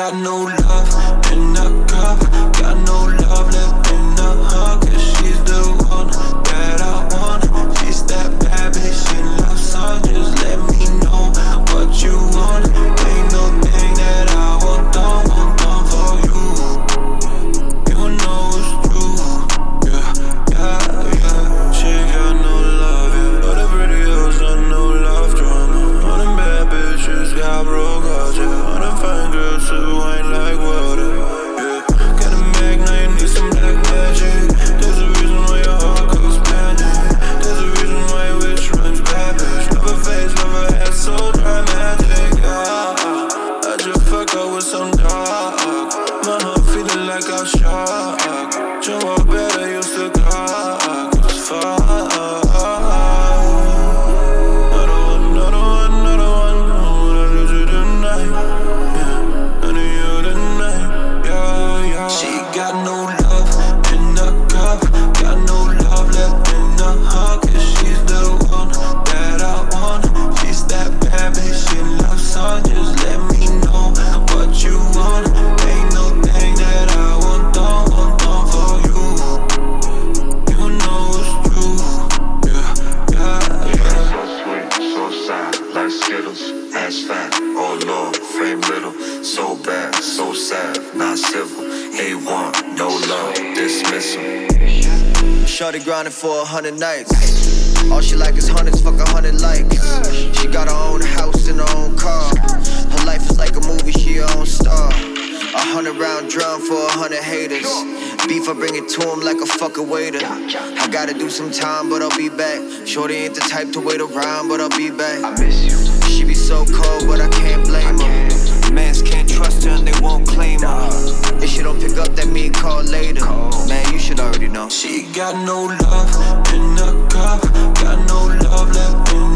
got no love in the cup, got no love left in the hug. Cause she's the one that I want. She's that bad bitch in love song. Just let me know what you want. Ain't no thing that I want done for you. You know it's true. Yeah. She got no love, yeah. All the pretty girls got no love drama. All them bad bitches got broke hearts, yeah. All them fine girls who ain't like water, yeah. Got a mag, now you need some black magic. There's a reason why your heart goes panic. There's a reason why your wish runs bad, bitch. Love her face, love her ass, so dramatic, yeah. I just fuck up with some dog. My heart feeling like I'm shocked. Jump up better, used to clock. It's fine. Shorty grinding for 100 nights. All she like is hundreds, fuck 100 likes. She got her own house and her own car. Her life is like a movie, she her own star. 100 round drum for 100 haters. Beef, I bring it to him like a fucking waiter. I gotta do some time, but I'll be back. Shorty ain't the type to wait around, but I'll be back. I miss you. She be so cold, but I can't blame her. Mans can't trust her and they won't claim her. If she don't pick up, that mean call later. Man, you should already know. She got no love in the cup, got no love left in